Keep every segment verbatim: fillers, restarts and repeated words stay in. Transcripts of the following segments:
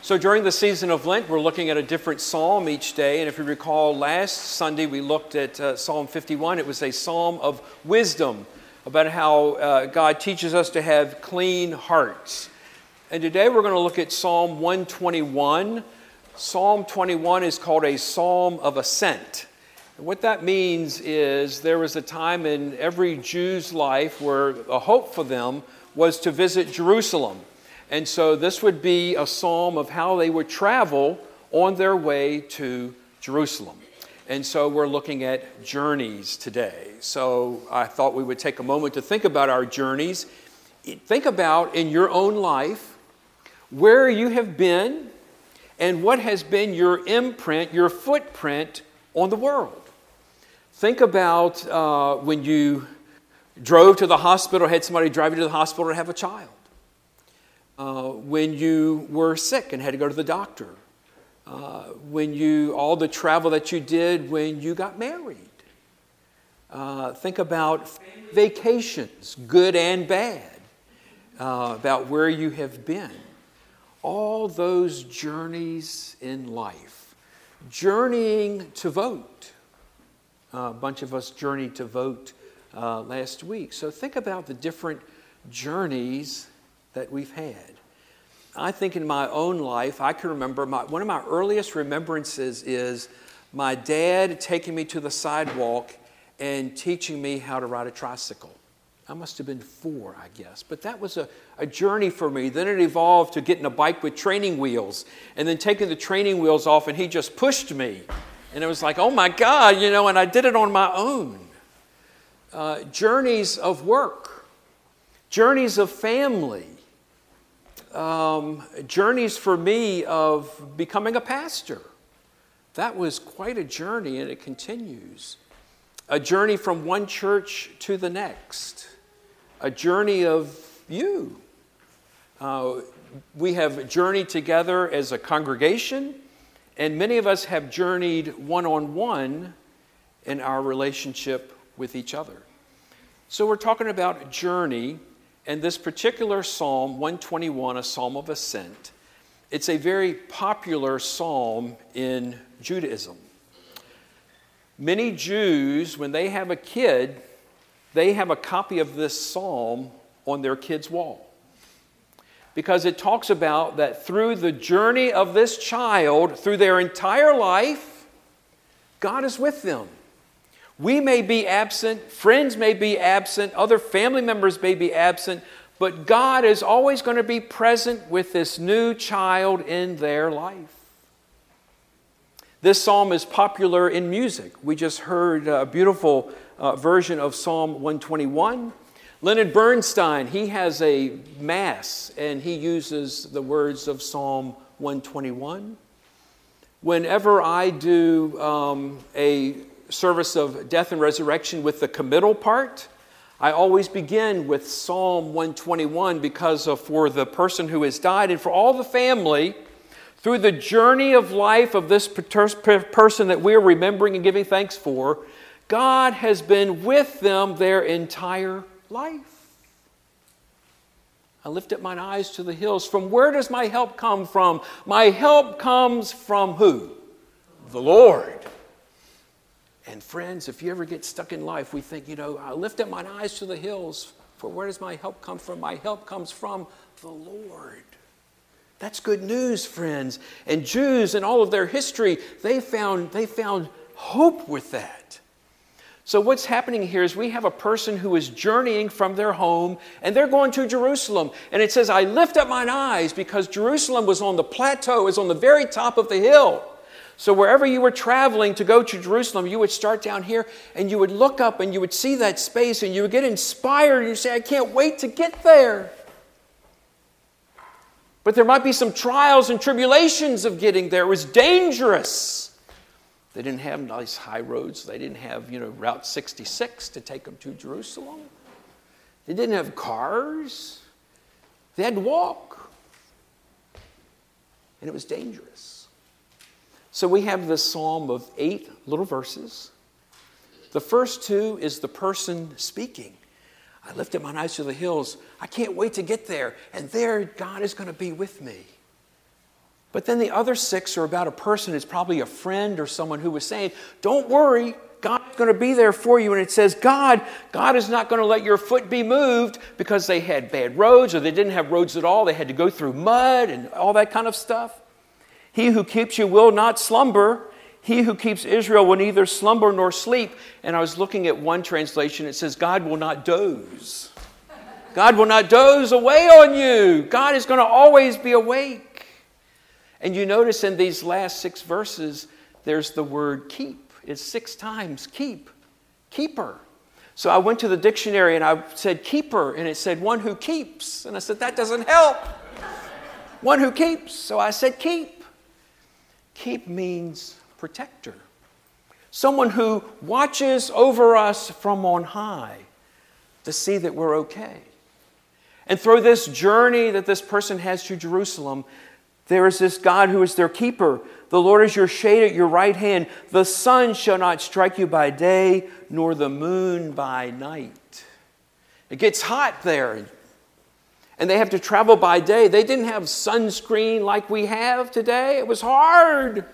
So during the season of Lent, we're looking at a different psalm each day. And if you recall, last Sunday we looked at uh, Psalm fifty-one. It was a psalm of wisdom about how uh, God teaches us to have clean hearts. And today we're going to look at Psalm one twenty-one. Psalm twenty-one is called a psalm of ascent. And what that means is there was a time in every Jew's life where a hope for them was to visit Jerusalem. And so this would be a psalm of how they would travel on their way to Jerusalem. And so we're looking at journeys today. So I thought we would take a moment to think about our journeys. Think about in your own life where you have been and what has been your imprint, your footprint on the world. Think about uh, when you drove to the hospital, had somebody drive you to the hospital to have a child. Uh, when you were sick and had to go to the doctor, uh, when you, all the travel that you did when you got married. Uh, think about vacations, good and bad, uh, about where you have been. All those journeys in life. Journeying to vote. Uh, a bunch of us journeyed to vote uh, last week. So think about the different journeys that we've had. I think in my own life, I can remember, my, one of my earliest remembrances is my dad taking me to the sidewalk and teaching me how to ride a tricycle. I must have been four, I guess. But that was a, a journey for me. Then it evolved to getting a bike with training wheels and then taking the training wheels off and he just pushed me. And it was like, oh my God, you know, and I did it on my own. Uh, journeys of work, journeys of family, Um, journeys for me of becoming a pastor. That was quite a journey, and it continues. A journey from one church to the next. A journey of you. Uh, we have journeyed together as a congregation, and many of us have journeyed one-on-one in our relationship with each other. So we're talking about a journey. And this particular Psalm, one twenty-one, a psalm of ascent, it's a very popular psalm in Judaism. Many Jews, when they have a kid, they have a copy of this psalm on their kid's wall. Because it talks about that through the journey of this child, through their entire life, God is with them. We may be absent, friends may be absent, other family members may be absent, but God is always going to be present with this new child in their life. This psalm is popular in music. We just heard a beautiful uh, version of Psalm one twenty-one. Leonard Bernstein, he has a mass and he uses the words of Psalm one twenty-one. Whenever I do um, a service of death and resurrection with the committal part, I always begin with Psalm one twenty-one because of for the person who has died and for all the family through the journey of life of this person that we're remembering and giving thanks for, God has been with them their entire life. I lift up mine eyes to the hills. From where does my help come from? My help comes from who? The Lord. And friends, if you ever get stuck in life, we think, you know, I lift up mine eyes to the hills. For where does my help come from? My help comes from the Lord. That's good news, friends. And Jews in all of their history, they found, they found hope with that. So what's happening here is we have a person who is journeying from their home and they're going to Jerusalem. And it says, I lift up mine eyes because Jerusalem was on the plateau, it was on the very top of the hill. So wherever you were traveling to go to Jerusalem, you would start down here and you would look up and you would see that space and you would get inspired and you say, I can't wait to get there. But there might be some trials and tribulations of getting there. It was dangerous. They didn't have nice high roads. They didn't have, you know, Route sixty-six to take them to Jerusalem. They didn't have cars. They had to walk. And it was dangerous. So we have this psalm of eight little verses. The first two is the person speaking. I lift up mine eyes to the hills. I can't wait to get there. And there God is going to be with me. But then the other six are about a person. It's probably a friend or someone who was saying, don't worry, God's going to be there for you. And it says, God, God is not going to let your foot be moved, because they had bad roads, or they didn't have roads at all. They had to go through mud and all that kind of stuff. He who keeps you will not slumber. He who keeps Israel will neither slumber nor sleep. And I was looking at one translation. It says, God will not doze. God will not doze away on you. God is going to always be awake. And you notice in these last six verses, there's the word keep. It's six times keep, keeper. So I went to the dictionary and I said keeper, and it said one who keeps. And I said, that doesn't help. One who keeps. So I said keep. Keep means protector. Someone who watches over us from on high to see that we're okay. And through this journey that this person has to Jerusalem, there is this God who is their keeper. The Lord is your shade at your right hand. The sun shall not strike you by day, nor the moon by night. It gets hot there. And they have to travel by day. They didn't have sunscreen like we have today. It was hard.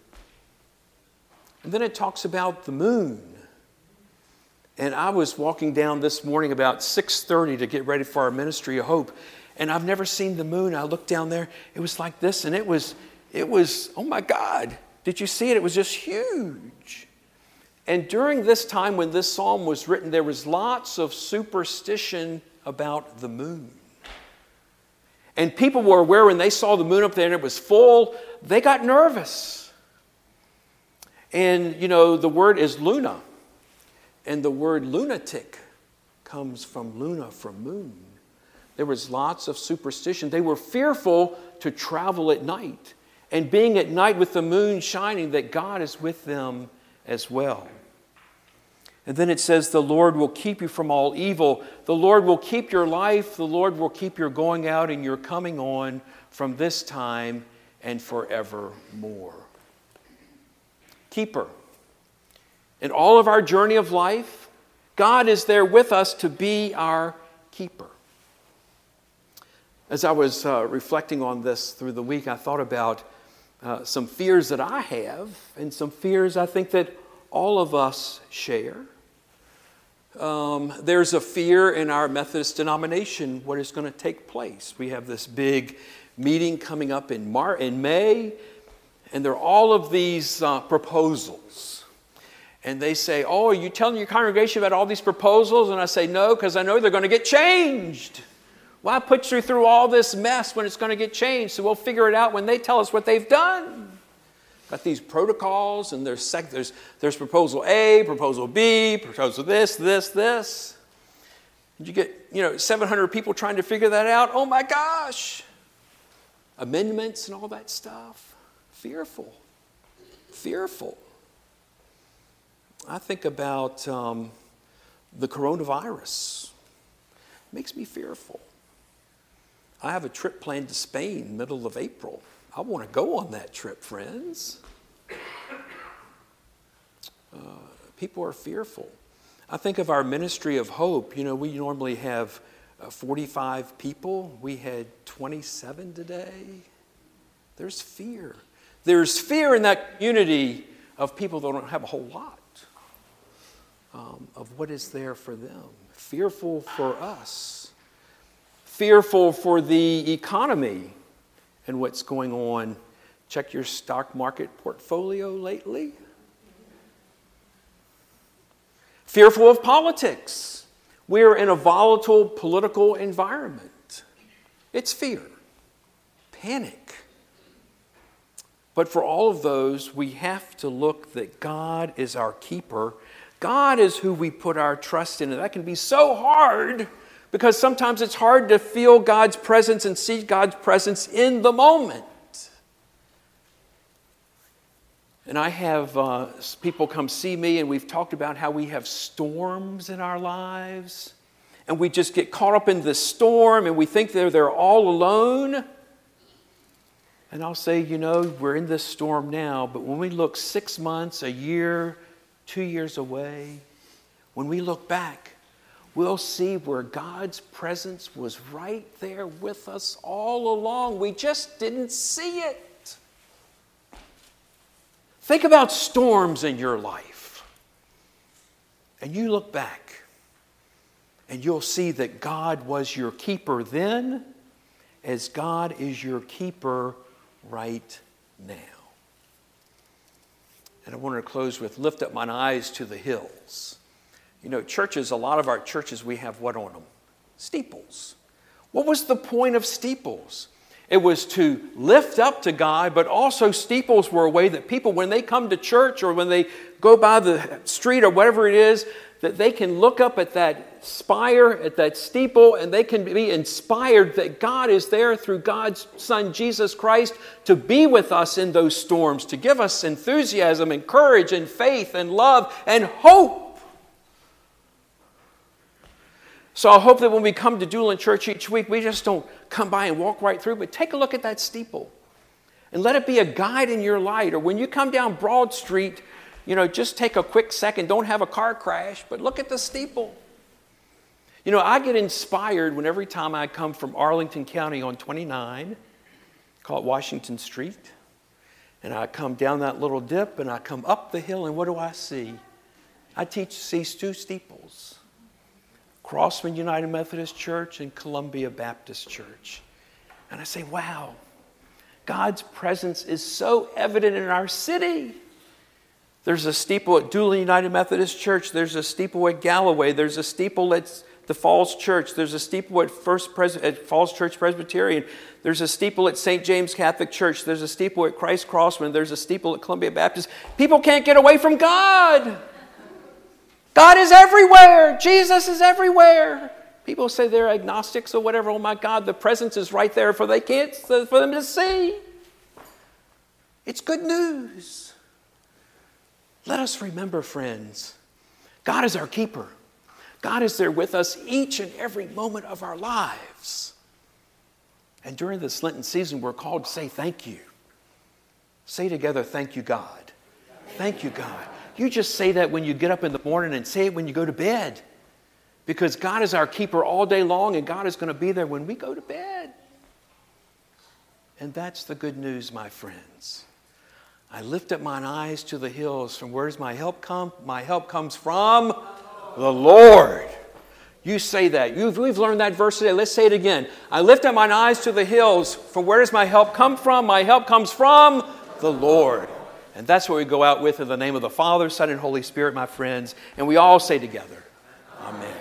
And then it talks about the moon. And I was walking down this morning about six thirty to get ready for our Ministry of Hope. And I've never seen the moon. I looked down there. It was like this. And it was, it was, oh my God. Did you see it? It was just huge. And during this time when this psalm was written, there was lots of superstition about the moon. And people were aware when they saw the moon up there and it was full, they got nervous. And, you know, the word is luna. And the word lunatic comes from luna, from moon. There was lots of superstition. They were fearful to travel at night. And being at night with the moon shining, that God is with them as well. And then it says, the Lord will keep you from all evil. The Lord will keep your life. The Lord will keep your going out and your coming on from this time and forevermore. Keeper. In all of our journey of life, God is there with us to be our keeper. As I was uh, reflecting on this through the week, I thought about uh, some fears that I have and some fears I think that all of us share. Um, there's a fear in our Methodist denomination what is going to take place. We have this big meeting coming up in Mar- in May, and there are all of these uh, proposals. And they say, oh, are you telling your congregation about all these proposals? And I say, no, because I know they're going to get changed. Why put you through all this mess when it's going to get changed? So we'll figure it out when they tell us what they've done. Got these protocols, and there's, sec- there's, there's proposal A, proposal B, proposal this, this, this. Did you get, you know, seven hundred people trying to figure that out? Oh my gosh. Amendments and all that stuff. Fearful. Fearful. I think about um, the coronavirus. It makes me fearful. I have a trip planned to Spain middle of April. I want to go on that trip, friends. Uh, people are fearful. I think of our Ministry of Hope. You know, we normally have uh, forty-five people. We had twenty-seven today. There's fear. There's fear in that community of people that don't have a whole lot um, of what is there for them. Fearful for us. Fearful for the economy and what's going on. Check your stock market portfolio lately. Fearful of politics. We're in a volatile political environment. It's fear, panic. But for all of those, we have to look that God is our keeper. God is who we put our trust in. And that can be so hard because sometimes it's hard to feel God's presence and see God's presence in the moment. And I have uh, people come see me, and we've talked about how we have storms in our lives. And we just get caught up in the storm, and we think they're, they're all alone. And I'll say, you know, we're in this storm now, but when we look six months, a year, two years away, when we look back, we'll see where God's presence was right there with us all along. We just didn't see it. Think about storms in your life. And you look back and you'll see that God was your keeper then as God is your keeper right now. And I want to close with, lift up mine eyes to the hills. You know, churches, a lot of our churches, we have what on them? Steeples. What was the point of steeples? It was to lift up to God, but also steeples were a way that people, when they come to church or when they go by the street or whatever it is, that they can look up at that spire, at that steeple, and they can be inspired that God is there through God's Son, Jesus Christ, to be with us in those storms, to give us enthusiasm and courage and faith and love and hope. So I hope that when we come to Doolin Church each week, we just don't come by and walk right through, but take a look at that steeple and let it be a guide in your light. Or when you come down Broad Street, you know, just take a quick second. Don't have a car crash, but look at the steeple. You know, I get inspired when every time I come from Arlington County on twenty-nine, call it Washington Street, and I come down that little dip and I come up the hill, and what do I see? I teach see two steeples. Crossman United Methodist Church and Columbia Baptist Church. And I say, wow, God's presence is so evident in our city. There's a steeple at Doolin United Methodist Church. There's a steeple at Galloway. There's a steeple at the Falls Church. There's a steeple at First Pres- at Falls Church Presbyterian. There's a steeple at Saint James Catholic Church. There's a steeple at Christ Crossman. There's a steeple at Columbia Baptist. People can't get away from God. God is everywhere. Jesus is everywhere. People say they're agnostics or whatever. Oh my God, the presence is right there for they can't for them to see. It's good news. Let us remember, friends, God is our keeper. God is there with us each and every moment of our lives. And during this Lenten season, we're called to say thank you. Say together, thank you, God. Thank you, God. You just say that when you get up in the morning and say it when you go to bed. Because God is our keeper all day long, and God is going to be there when we go to bed. And that's the good news, my friends. I lift up mine eyes to the hills. From where does my help come? My help comes from the Lord. You say that. You've, we've learned that verse today. Let's say it again. I lift up mine eyes to the hills. From where does my help come from? My help comes from the Lord. And that's what we go out with in the name of the Father, Son, and Holy Spirit, my friends. And we all say together, Amen.